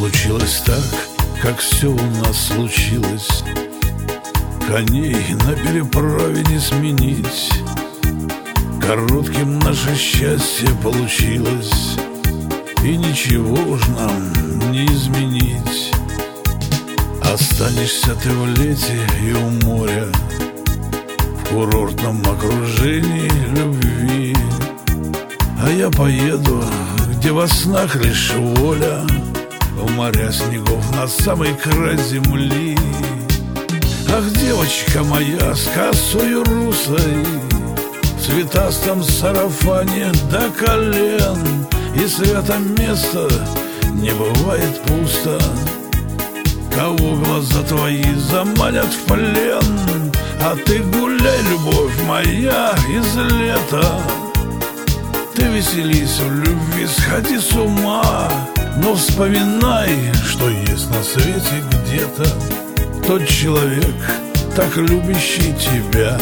Случилось так, как все у нас случилось. Коней на переправе не сменить. Коротким наше счастье получилось, и ничего уж нам не изменить. Останешься ты в лете и у моря, в курортном окружении любви. А я поеду, где во снах лишь воля, в моря снегов на самый край земли. Ах, девочка моя с косою русой, в цветастом сарафане до колен, и свято место не бывает пусто. Кого глаза твои заманят в плен, а ты гуляй, любовь моя, из лета. Ты веселись в любви, сходи с ума, но вспоминай, что есть на свете где-то тот человек, так любящий тебя.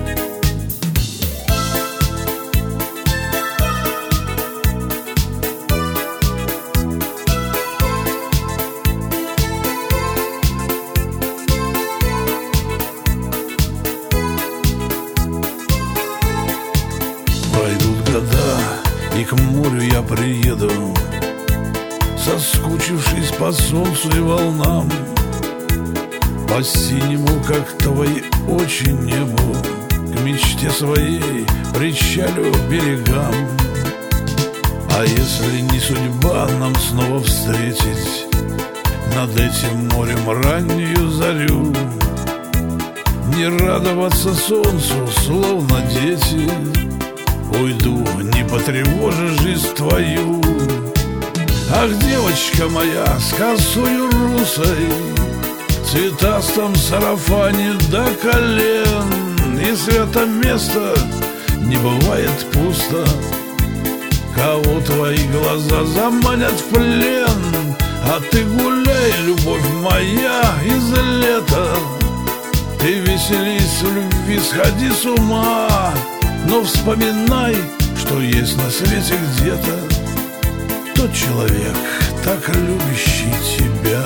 Пройдут года, и к морю я приеду, соскучившись по солнцу и волнам, по синему, как твои очи, небу, к мечте своей причалю берегам. А если не судьба нам снова встретить над этим морем раннюю зарю, не радоваться солнцу, словно дети, уйду, не потревожи жизнь твою. Ах, девочка моя с косою русой, в цветастом сарафане до колен, и свято место не бывает пусто. Кого твои глаза заманят в плен, а ты гуляй, любовь моя, из лета. Ты веселись в любви, сходи с ума, но вспоминай, что есть на свете где-то тот человек, так любящий тебя.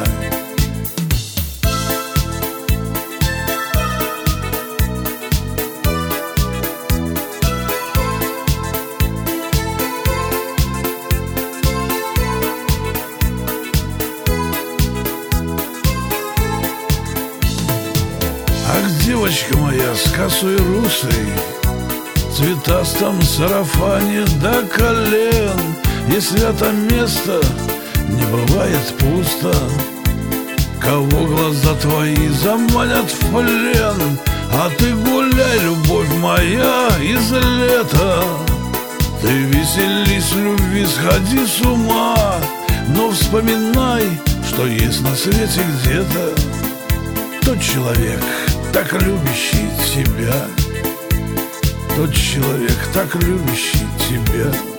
Ах, девочка моя с косой русой, в цветастом сарафане до колен, и свято место не бывает пусто. Кого глаза твои заманят в плен, а ты гуляй, любовь моя, из лета. Ты веселись в любви, сходи с ума, но вспоминай, что есть на свете где-то тот человек, так любящий тебя. Тот человек, так любящий тебя.